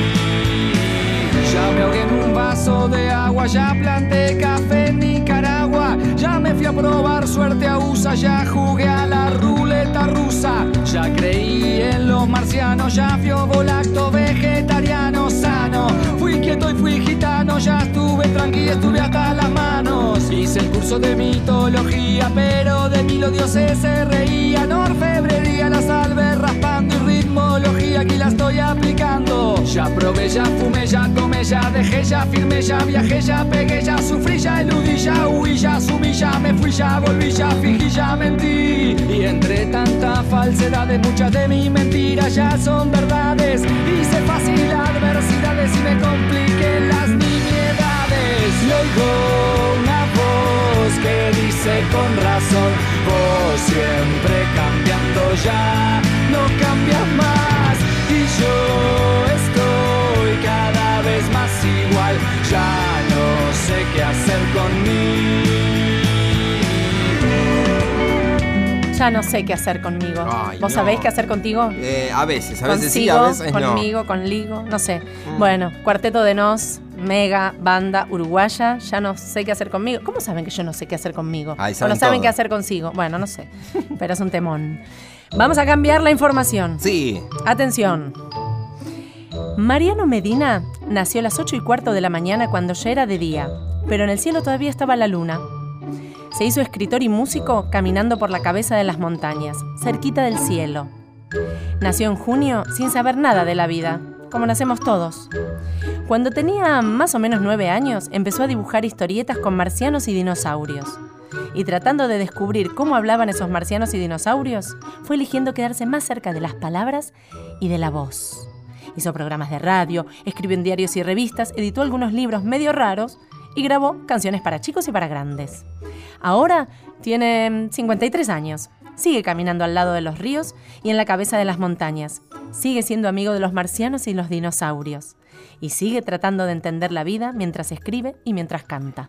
Ya me ahogué en un vaso de agua, ya planté café en Nicaragua, ya me fui a probar suerte a USA, ya jugué a la ruleta rusa, ya creí en los marcianos, ya fui ovolacto vegetariano sano, fui quieto y fui gitano, ya estuve tranquilo, estuve hasta las manos, hice el curso de mitología, pero de mí los dioses se reían, orfebrería, la salve raspando y ritmología, aquí la estoy aplicando, ya probé, ya fumé, ya tomé, ya dejé, ya firmé, ya viajé, ya pegué, ya sufrí, ya eludí, ya huí, ya subí, ya me fui, ya volví, ya fingí, ya mentí, y entre tanta falsedad muchas de mis mentiras ya son verdades, hice fácil adversidades y me compliqué las nimiedades, y oigo una voz que dice con razón, vos siempre cambiando ya, no cambias más, y yo estoy cada vez más igual, ya no sé qué hacer conmigo. ya no sé qué hacer conmigo. Ay, ¿Vos no. sabés qué hacer contigo? A veces sí, Consigo, a veces no. conmigo, conligo, no sé. Bueno, Cuarteto de Nos, mega banda uruguaya, ya no sé qué hacer conmigo. ¿Cómo saben que yo no sé qué hacer conmigo? Ahí ¿O saben no saben todo. qué hacer consigo? Bueno, no sé, pero es un temón. Vamos a cambiar la información. Sí. Atención. Mariano Medina nació a las 8:15 de la mañana cuando ya era de día, pero en el cielo todavía estaba la luna. Se hizo escritor y músico caminando por la cabeza de las montañas, cerquita del cielo. Nació en junio sin saber nada de la vida, como nacemos todos. Cuando tenía más o menos 9 años, empezó a dibujar historietas con marcianos y dinosaurios. Y tratando de descubrir cómo hablaban esos marcianos y dinosaurios, fue eligiendo quedarse más cerca de las palabras y de la voz. Hizo programas de radio, escribió en diarios y revistas, editó algunos libros medio raros y grabó canciones para chicos y para grandes. Ahora tiene 53 años. Sigue caminando al lado de los ríos y en la cabeza de las montañas. Sigue siendo amigo de los marcianos y los dinosaurios. Y sigue tratando de entender la vida mientras escribe y mientras canta.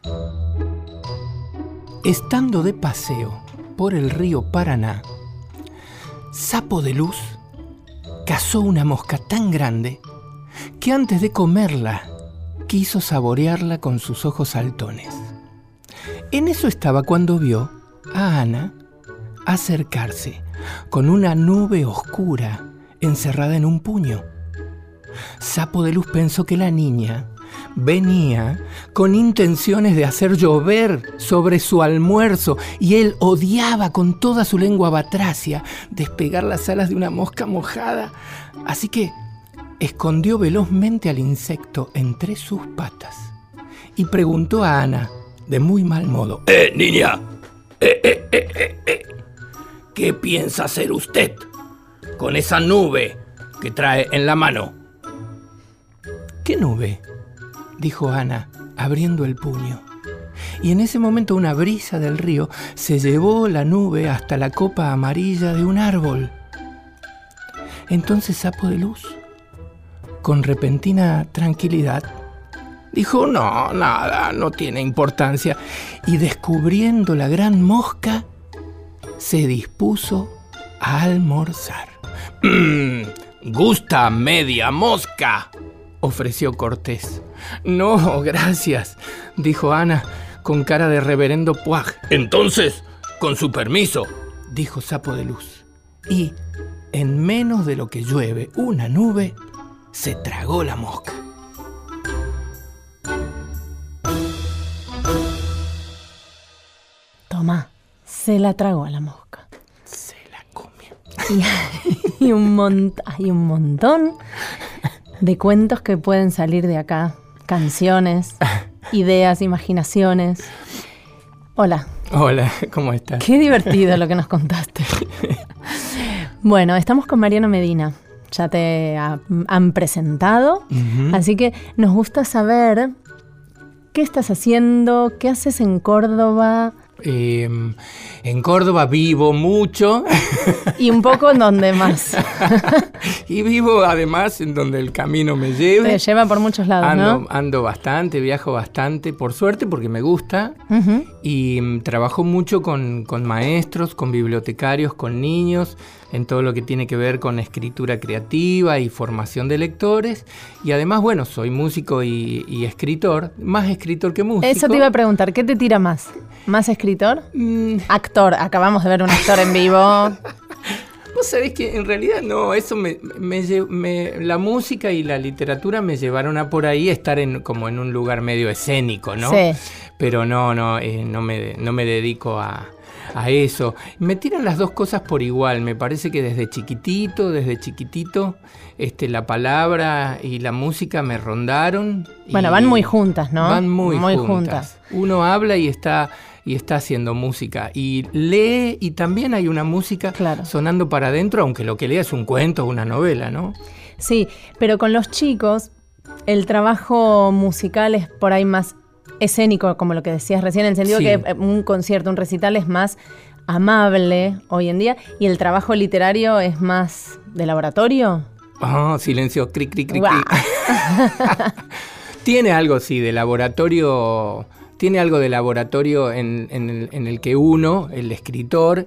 Estando de paseo por el río Paraná, Sapo de Luz cazó una mosca tan grande que antes de comerla quiso saborearla con sus ojos saltones. En eso estaba cuando vio a Ana acercarse con una nube oscura encerrada en un puño. Sapo de Luz pensó que la niña venía con intenciones de hacer llover sobre su almuerzo y él odiaba con toda su lengua batracia despegar las alas de una mosca mojada. Así que escondió velozmente al insecto entre sus patas y preguntó a Ana de muy mal modo: niña, ¿qué piensa hacer usted con esa nube que trae en la mano? ¿Qué nube?, dijo Ana, abriendo el puño. Y en ese momento una brisa del río se llevó la nube hasta la copa amarilla de un árbol. Entonces Sapo de Luz, con repentina tranquilidad, dijo: no, nada, no tiene importancia. Y descubriendo la gran mosca, se dispuso a almorzar. ¿Gusta media mosca?, ofreció Cortés. No, gracias, dijo Ana con cara de reverendo puaj. Entonces, con su permiso, dijo Sapo de Luz. Y, en menos de lo que llueve una nube, se tragó la mosca. Toma, se la tragó a la mosca. Se la comió. Y hay un montón de cuentos que pueden salir de acá. Canciones, ideas, imaginaciones. Hola. Hola, ¿cómo estás? Qué divertido lo que nos contaste. Bueno, estamos con Mariano Medina. Ya te han presentado. Uh-huh. Así que nos gusta saber qué estás haciendo, qué haces en Córdoba. En Córdoba vivo mucho. Y un poco en donde más. Y vivo además en donde el camino me lleve. Te lleva por muchos lados, ¿no? Ando bastante, viajo bastante, por suerte, porque me gusta. Uh-huh. Y trabajo mucho con maestros, con bibliotecarios, con niños, en todo lo que tiene que ver con escritura creativa y formación de lectores. Y además, bueno, soy músico y escritor, más escritor que músico. Eso te iba a preguntar, ¿qué te tira más? ¿Más escritor? Actor, acabamos de ver un actor en vivo. Vos sabés que en realidad no, eso la música y la literatura me llevaron a por ahí estar como en un lugar medio escénico, ¿no? Sí. Pero no me dedico a eso. Me tiran las dos cosas por igual. Me parece que desde chiquitito, la palabra y la música me rondaron. Bueno, van muy juntas, ¿no? Van muy juntas. Uno habla y está haciendo música. Y lee y también hay una música sonando para adentro, aunque lo que lea es un cuento o una novela, ¿no? Sí, pero con los chicos el trabajo musical es por ahí más escénico, como lo que decías recién, en el sentido que un concierto, un recital es más amable hoy en día, y el trabajo literario es más de laboratorio. Silencio, cric, cric, cric, cric. Tiene algo, sí, de laboratorio. Tiene algo de laboratorio en el que uno, el escritor,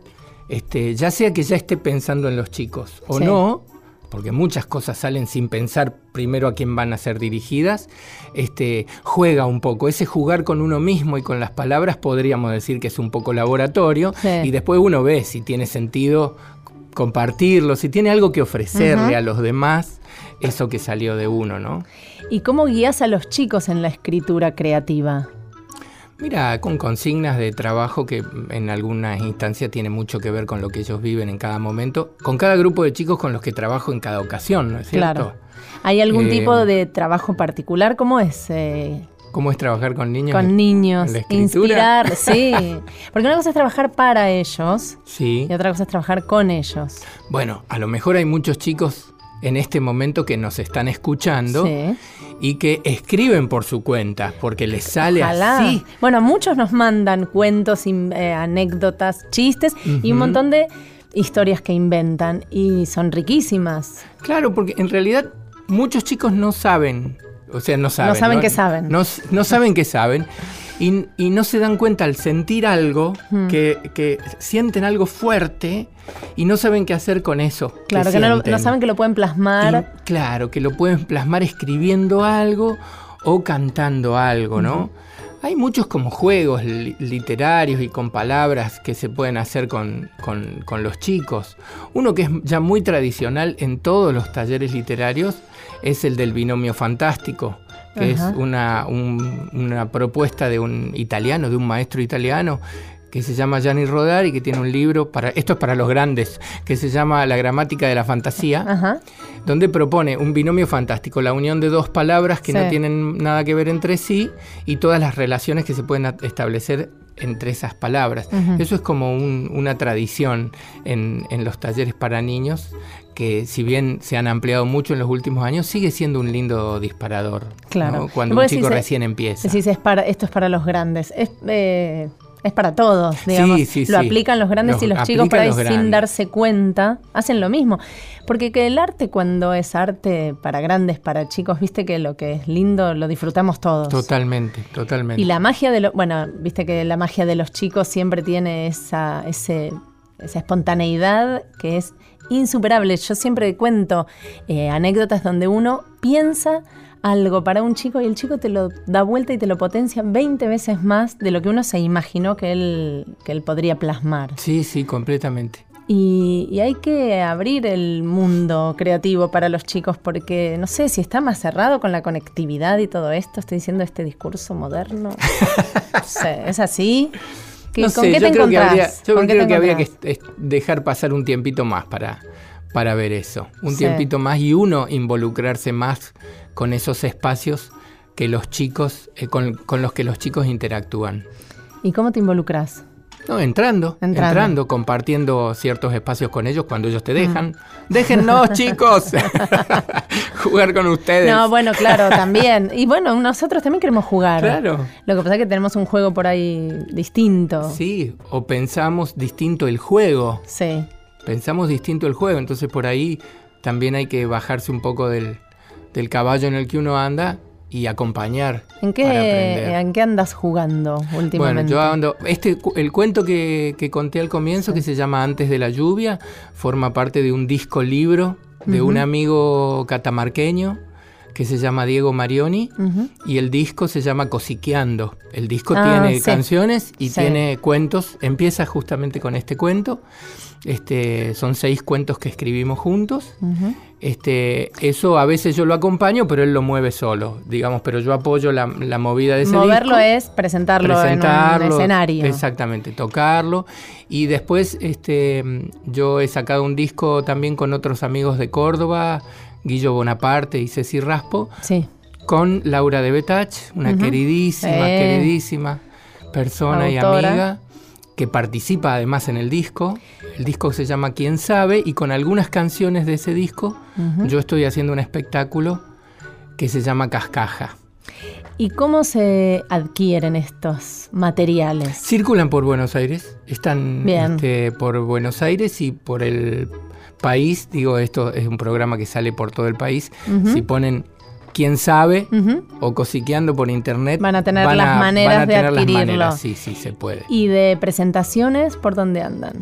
ya sea que ya esté pensando en los chicos o Sí. no, porque muchas cosas salen sin pensar primero a quién van a ser dirigidas, juega un poco. Ese jugar con uno mismo y con las palabras podríamos decir que es un poco laboratorio, Sí. y después uno ve si tiene sentido compartirlo, si tiene algo que ofrecerle a los demás, eso que salió de uno, ¿no? ¿Y cómo guías a los chicos en la escritura creativa? Mira, con consignas de trabajo que en algunas instancias tiene mucho que ver con lo que ellos viven en cada momento, con cada grupo de chicos con los que trabajo en cada ocasión, ¿no es cierto? Claro. ¿Hay algún tipo de trabajo particular? ¿Cómo es? ¿Cómo es trabajar con niños? Con niños, ¿En la escritura? inspirar, sí. Porque una cosa es trabajar para ellos Sí. y otra cosa es trabajar con ellos. Bueno, a lo mejor hay muchos chicos en este momento que nos están escuchando Sí. y que escriben por su cuenta, porque les sale Ojalá. así. Bueno, muchos nos mandan cuentos, anécdotas, chistes y un Ujú. montón de historias que inventan y son riquísimas. Claro, porque en realidad muchos chicos no saben, o sea, no saben. No saben que saben. No saben que saben y no se dan cuenta al sentir algo, que sienten algo fuerte y no saben qué hacer con eso. Claro, que no saben que lo pueden plasmar. Claro, que lo pueden plasmar escribiendo algo o cantando algo, ¿no? Hay muchos como juegos literarios y con palabras que se pueden hacer con los chicos. Uno que es ya muy tradicional en todos los talleres literarios es el del binomio fantástico, que Ajá. es una propuesta de un italiano, de un maestro italiano, que se llama Gianni Rodari, que tiene un libro, esto es para los grandes, que se llama La gramática de la fantasía, Ajá. donde propone un binomio fantástico, la unión de dos palabras que Sí. no tienen nada que ver entre sí y todas las relaciones que se pueden establecer entre esas palabras. Ujú. Eso es como una tradición en los talleres para niños, que si bien se han ampliado mucho en los últimos años, sigue siendo un lindo disparador, Claro. ¿no? Cuando Vos un chico decís, recién empieza. Decís, esto es para los grandes. Es para todos, digamos. Sí, lo sí. aplican los grandes y los chicos por aplican ahí los sin grandes. darse cuenta hacen lo mismo. Porque que el arte, cuando es arte para grandes, para chicos, viste que lo que es lindo lo disfrutamos todos. Totalmente, totalmente. Y la magia viste que la magia de los chicos siempre tiene esa espontaneidad que es insuperable. Yo siempre cuento anécdotas donde uno piensa algo para un chico y el chico te lo da vuelta y te lo potencia 20 veces más de lo que uno se imaginó que él podría plasmar. Sí, sí, completamente. Y hay que abrir el mundo creativo para los chicos porque no sé si está más cerrado con la conectividad y todo esto. Estoy diciendo este discurso moderno. No sé, ¿es así? No ¿Con sé, qué yo te creo encontrás? yo ¿Con qué creo te que había encontrás? que dejar pasar un tiempito más para ver eso. Un Sí. tiempito más y uno involucrarse más con esos espacios que los chicos, con los que los chicos interactúan. ¿Y cómo te involucras? No, entrando, compartiendo ciertos espacios con ellos cuando ellos te dejan. ¡Déjennos, chicos! Jugar con ustedes. No, bueno, claro, también. Y bueno, nosotros también queremos jugar. Claro. Lo que pasa es que tenemos un juego por ahí distinto. Sí, o pensamos distinto el juego. Sí. Pensamos distinto el juego, entonces por ahí también hay que bajarse un poco del caballo en el que uno anda y acompañar ¿En para aprender. qué andas jugando últimamente? Bueno, yo ando... el cuento que conté al comienzo, que se llama Antes de la lluvia, forma parte de un disco libro de un amigo catamarqueño que se llama Diego Marioni, y el disco se llama Cosiqueando. El disco tiene canciones y tiene cuentos. Empieza justamente con este cuento. Son 6 cuentos que escribimos juntos. Eso a veces yo lo acompaño, pero él lo mueve solo, digamos, pero yo apoyo la movida de ese Moverlo disco. es presentarlo en un escenario. Exactamente, tocarlo. Y después yo he sacado un disco también con otros amigos de Córdoba, Guillo Bonaparte y Ceci Raspo, con Laura de Betach, una queridísima persona y Autora. amiga, que participa además en el disco. El disco se llama ¿Quién sabe? Y con algunas canciones de ese disco yo estoy haciendo un espectáculo que se llama Cascaja. ¿Y cómo se adquieren estos materiales? Circulan por Buenos Aires, están por Buenos Aires y por el país. Digo, esto es un programa que sale por todo el país. Si ponen ¿Quién sabe? O Cosiqueando por internet, van a tener las maneras de adquirirlo. Sí, se puede. ¿Y de presentaciones por dónde andan?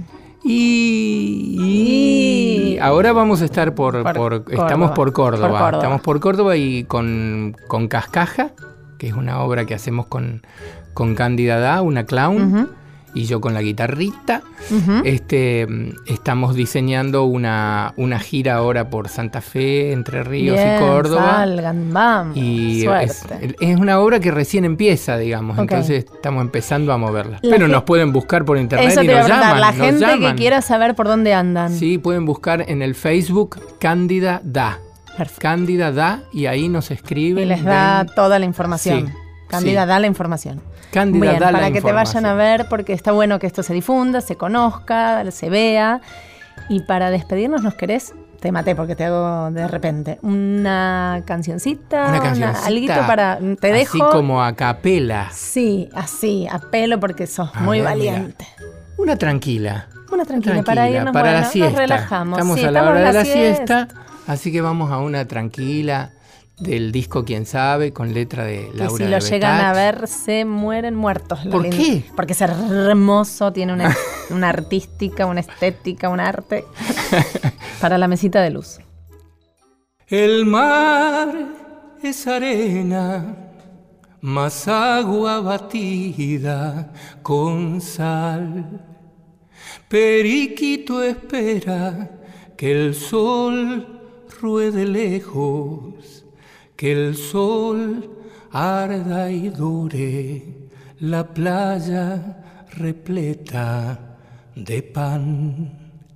Y ahora vamos a estar estamos por Córdoba. Estamos por Córdoba y con Cascaja, que es una obra que hacemos con Cándida Da, una clown, y yo con la guitarrita. Estamos diseñando una gira ahora por Santa Fe, Entre Ríos y Córdoba. Salgan, vamos. Y es una obra que recién empieza, digamos. Entonces estamos empezando a moverla. Pero nos pueden buscar por internet y nos llaman. La gente que quiera saber por dónde andan. Sí, pueden buscar en el Facebook Cándida Da. Perfecto. Cándida Da, y ahí nos escriben. Y les da toda la información. Sí, Cándida da la información. Cándida Bien, da la para que información. te vayan a ver, porque está bueno que esto se difunda, se conozca, se vea. Y para despedirnos, ¿nos querés? Te maté porque te hago de repente. Una cancioncita. Alguito para... Te dejo. Así como a capela. Sí, así, a pelo, porque sos muy valiente. Mira. Una tranquila. Para irnos, para la siesta. Nos relajamos. Estamos a la hora de la siesta, así que vamos a una tranquila del disco Quién Sabe, con letra de Laura que si de lo Betach. llegan a ver, se mueren muertos. ¿Por qué? Porque es hermoso, tiene una artística, una estética, un arte. Para la mesita de luz. El mar es arena, más agua batida con sal. Periquito espera que el sol ruede lejos, que el sol arda y dure la playa repleta de pan.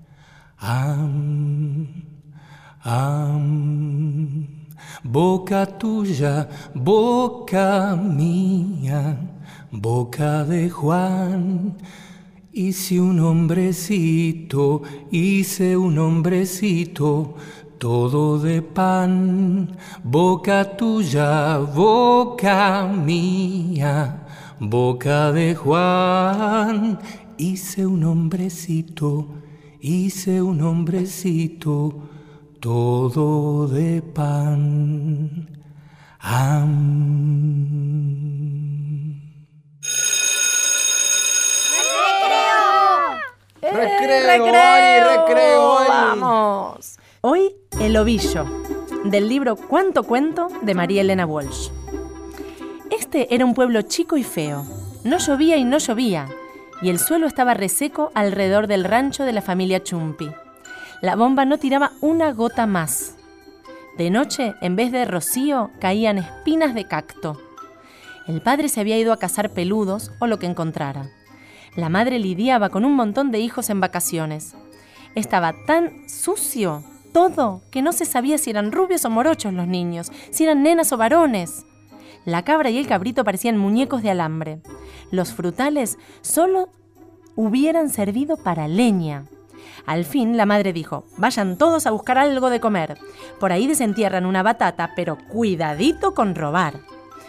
Boca tuya, boca mía, boca de Juan. Hice un hombrecito, todo de pan. Boca tuya, boca mía, boca de Juan. Hice un hombrecito, todo de pan. Recreo. Vamos. Hoy El Ovillo, del libro Cuánto Cuento de María Elena Walsh. Este era un pueblo chico y feo. No llovía y no llovía, y el suelo estaba reseco alrededor del rancho de la familia Chumpi. La bomba no tiraba una gota más. De noche, en vez de rocío, caían espinas de cacto. El padre se había ido a cazar peludos o lo que encontrara. La madre lidiaba con un montón de hijos en vacaciones. Estaba tan sucio todo que no se sabía si eran rubios o morochos los niños, si eran nenas o varones. La cabra y el cabrito parecían muñecos de alambre. Los frutales solo hubieran servido para leña. Al fin la madre dijo: vayan todos a buscar algo de comer. Por ahí desentierran una batata, pero cuidadito con robar.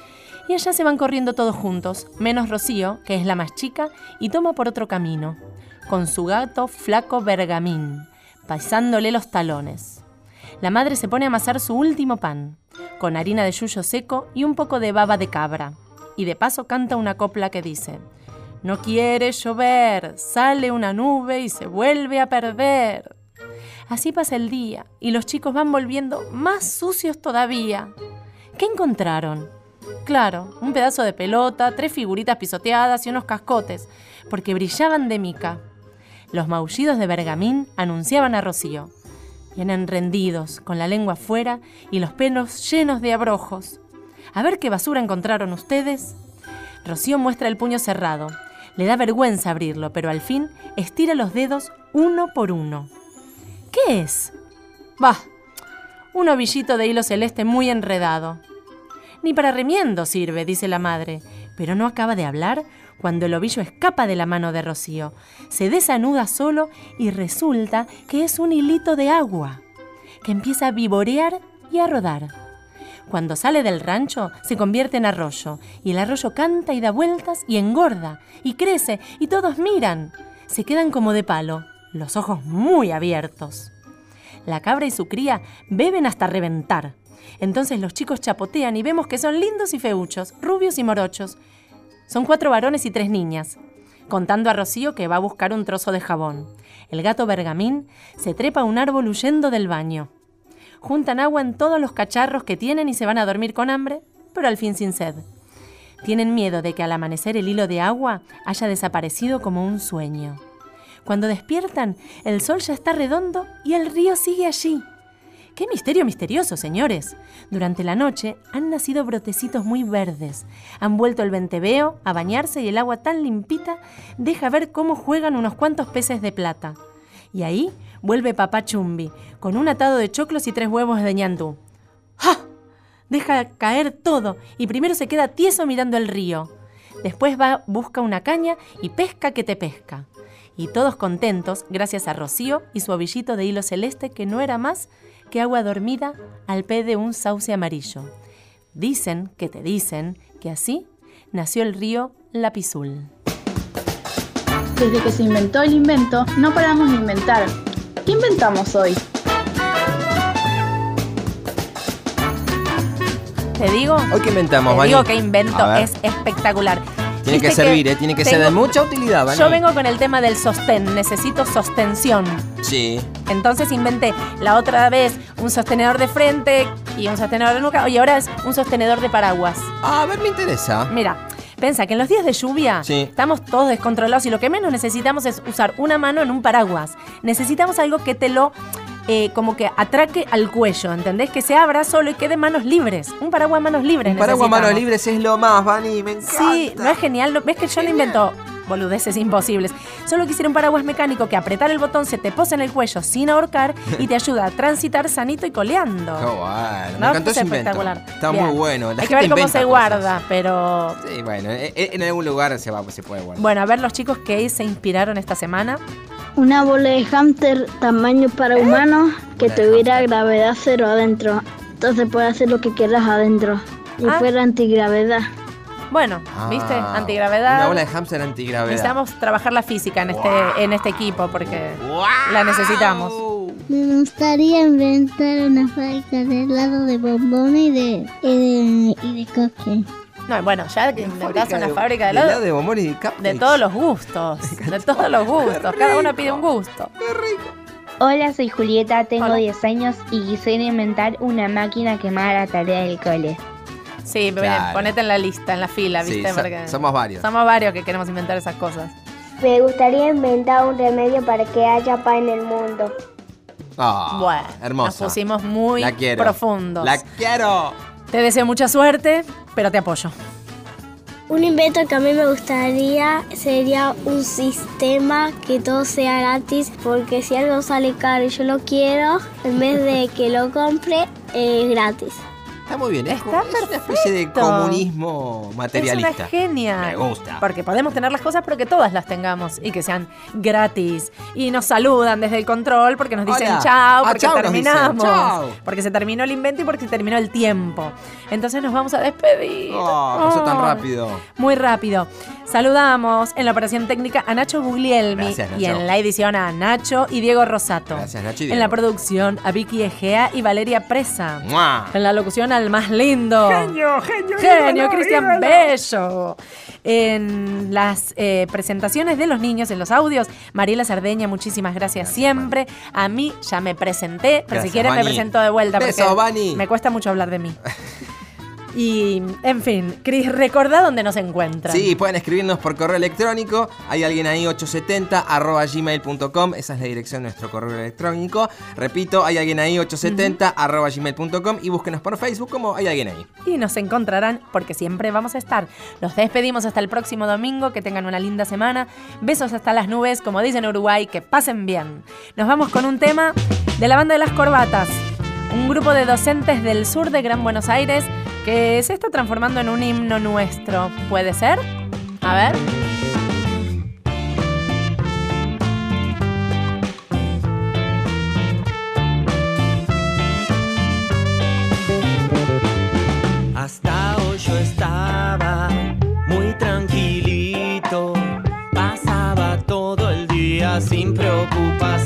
Y allá se van corriendo todos juntos, menos Rocío, que es la más chica, y toma por otro camino, con su gato flaco Bergamín, pasándole los talones. La madre se pone a amasar su último pan, con harina de yuyo seco y un poco de baba de cabra, y de paso canta una copla que dice: no quiere llover, sale una nube y se vuelve a perder. Así pasa el día, y los chicos van volviendo más sucios todavía. ¿Qué encontraron? Claro, un pedazo de pelota, 3 figuritas pisoteadas y unos cascotes, porque brillaban de mica. Los maullidos de Bergamín anunciaban a Rocío. Vienen rendidos, con la lengua afuera y los pelos llenos de abrojos. A ver qué basura encontraron ustedes. Rocío muestra el puño cerrado. Le da vergüenza abrirlo, pero al fin estira los dedos uno por uno. ¿Qué es? Bah, un ovillito de hilo celeste muy enredado. Ni para remiendo sirve, dice la madre, pero no acaba de hablar cuando el ovillo escapa de la mano de Rocío. Se desanuda solo y resulta que es un hilito de agua, que empieza a vivorear y a rodar. Cuando sale del rancho se convierte en arroyo, y el arroyo canta y da vueltas y engorda, y crece, y todos miran. Se quedan como de palo, los ojos muy abiertos. La cabra y su cría beben hasta reventar. Entonces los chicos chapotean y vemos que son lindos y feuchos, rubios y morochos. Son 4 varones y 3 niñas. contando a Rocío que va a buscar un trozo de jabón. El gato Bergamín se trepa a un árbol huyendo del baño. Juntan agua en todos los cacharros que tienen y se van a dormir con hambre, pero al fin sin sed. Tienen miedo de que al amanecer el hilo de agua haya desaparecido como un sueño. Cuando despiertan, el sol ya está redondo y el río sigue allí. ¡Qué misterio misterioso, señores! Durante la noche han nacido brotecitos muy verdes. Han vuelto el venteveo a bañarse y el agua tan limpita deja ver cómo juegan unos cuantos peces de plata. Y ahí vuelve papá Chumbi, con un atado de choclos y 3 huevos de ñandú. ¡Ja! Deja caer todo y primero se queda tieso mirando el río. Después busca una caña y pesca que te pesca. Y todos contentos gracias a Rocío y su ovillito de hilo celeste que no era más que agua dormida al pie de un sauce amarillo. Dicen que te dicen que así nació el río Lapizul. Desde que se inventó el invento, no paramos de inventar. ¿Qué inventamos hoy? ¿Te digo? ¿Hoy qué inventamos, Te Vani? digo que invento es espectacular. Tiene que servir, tiene que ser de mucha utilidad, Vani. Yo vengo con el tema del sostén, necesito sostención. Sí. Entonces inventé la otra vez un sostenedor de frente y un sostenedor de nuca y ahora es un sostenedor de paraguas. A ver, me interesa. Mira, piensa que en los días de lluvia estamos todos descontrolados y lo que menos necesitamos es usar una mano en un paraguas. Necesitamos algo que te lo como que atraque al cuello, ¿entendés? Que se abra solo y quede manos libres. Un paraguas manos libres. Un paraguas manos libres es lo más, Vani, me encanta. Sí, ¿no es genial? ¿Ves que yo no invento boludeces imposibles? Solo quisiera un paraguas mecánico que apretar el botón se te posa en el cuello sin ahorcar y te ayuda a transitar sanito y coleando. Qué bueno, ¿No? me encantó Es ese invento. espectacular. Está Bien. muy bueno. Hay que ver cómo se guarda, pero... Sí, bueno, en algún lugar se puede guardar. Bueno, a ver los chicos que se inspiraron esta semana. Una bola de hámster tamaño para humanos que tuviera gravedad cero adentro. Entonces puedes hacer lo que quieras adentro. Y fuera antigravedad. Bueno, ¿viste? Antigravedad. Una bola de hámster antigravedad. Necesitamos trabajar la física en este equipo porque la necesitamos. Me gustaría inventar una fábrica de helado de bombones y de coque. No, bueno, ya que inventás una fábrica de helado de bombones y de cupcakes. De todos los gustos. De todos los gustos. Cada uno pide un gusto. Qué rico. Hola, soy Julieta, tengo 10 años y quisiera inventar una máquina que me haga la tarea del cole. Sí, Claro. ponete en la lista, en la fila, ¿viste? Sí, Porque somos varios. Somos varios que queremos inventar esas cosas. Me gustaría inventar un remedio para que haya paz en el mundo. Bueno, hermosa. nos pusimos muy La quiero. profundos. La quiero. Te deseo mucha suerte, pero te apoyo. Un invento que a mí me gustaría sería un sistema que todo sea gratis, porque si algo sale caro y yo lo quiero, en vez de que lo compre, es gratis. Está muy bien. Está Es una especie de comunismo materialista. Es una genia. Me gusta. Porque podemos tener las cosas, pero que todas las tengamos y que sean gratis. Y nos saludan desde el control porque nos dicen Hola. chao, porque Chau, nos dicen, terminamos. chau. Porque se terminó el invento y porque se terminó el tiempo. Entonces nos vamos a despedir. Pasó tan rápido. Muy rápido. Saludamos en la operación técnica a Nacho Guglielmi. Gracias, Nacho. Y en la edición a Nacho y Diego Rosato. Gracias, Nacho y En Diego. la producción a Vicky Egea y Valeria Presa. ¡Mua! En la locución al más lindo. Genio, Cristian ídolo. Bello. En las presentaciones de los niños, en los audios, Mariela Sardeña, muchísimas gracias siempre. A mí ya me presenté, pero Gracias, si quieren me Vani. presento de vuelta. Beso, porque Vani. me cuesta mucho hablar de mí. Y, en fin, Cris, recordá dónde nos encuentran. Sí, pueden escribirnos por correo electrónico. Hay alguien ahí 870@gmail.com. Esa es la dirección de nuestro correo electrónico. Repito, hay alguien ahí 870@gmail.com y búsquenos por Facebook como hay alguien ahí. Y nos encontrarán porque siempre vamos a estar. Nos despedimos hasta el próximo domingo. Que tengan una linda semana. Besos hasta las nubes, como dicen en Uruguay. Que pasen bien. Nos vamos con un tema de la banda de las corbatas. Un grupo de docentes del sur de Gran Buenos Aires que se está transformando en un himno nuestro. ¿Puede ser? A ver. Hasta hoy yo estaba muy tranquilito, pasaba todo el día sin preocupación.